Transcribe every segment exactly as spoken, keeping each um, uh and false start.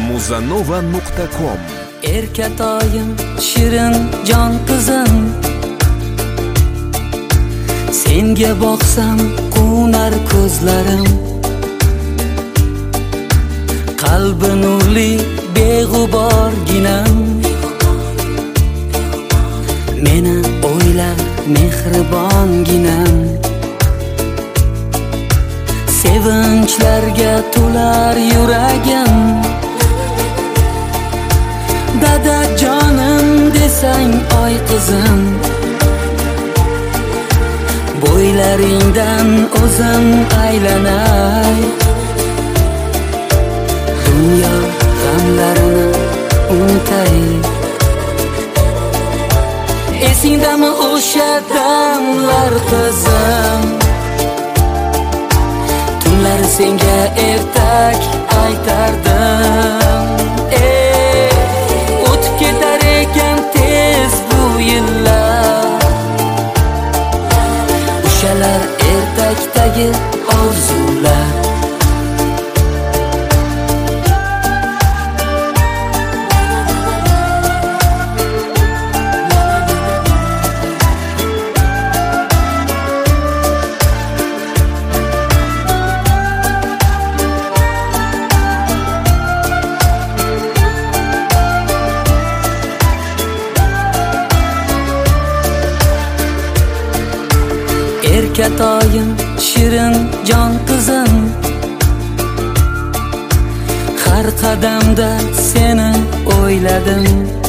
muzanova nuqta com. Erkatoyim, shirin jon qizim, senga boqsam qo'nar ko'zlarim. Qalbi nurli beg'uborginam, meni o'ylar mehribonginam. Sevinchlarga to'lar yuragim, dada jonim desang oy qizim. Bo'ylaringdan o'zim aylanay, dunyo g'amlarini unutay. Esingdami o'sha damlar qizim, tunlar senga ertak aytardim. Ey, o'tib ketar ekan tez bu yillar, o'shalar ertakdagi orzular. Erkatoyim, shirin jon qizim, har qadamda seni o'yladim.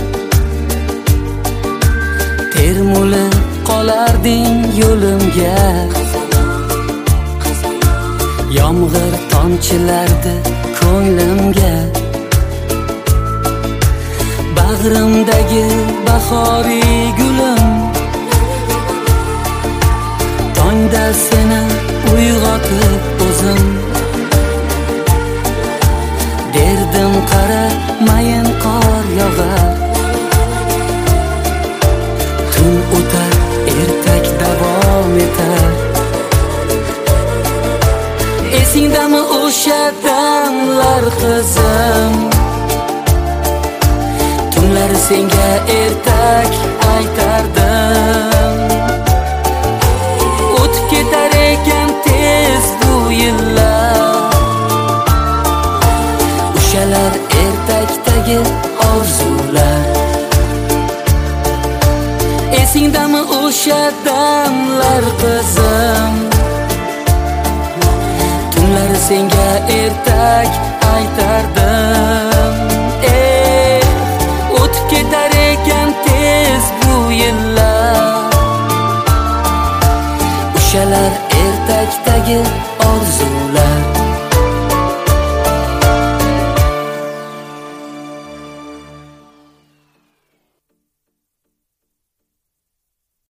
Termulib qolarding yo'limga, yomg'ir tomchilardi ko'nglimga. Bag'rimdagi bahoriy gulim, tongda seni uyg'otib o'zim derdim, qara mayin qor yog'ar. Tun o'tar, ertak davom etar. Esingdami o'sha damlar qizim, tunlar senga ertak aytardim. O'tib ketar ekan tez bu yillar, o'shalar ertakdagi orzular. Esingdami o'sha damlar qizim, tunlar senga ertak aytardim. Ey, o'tib ketar ekan tez bu yillar, o'shalar ertakdagi orzular.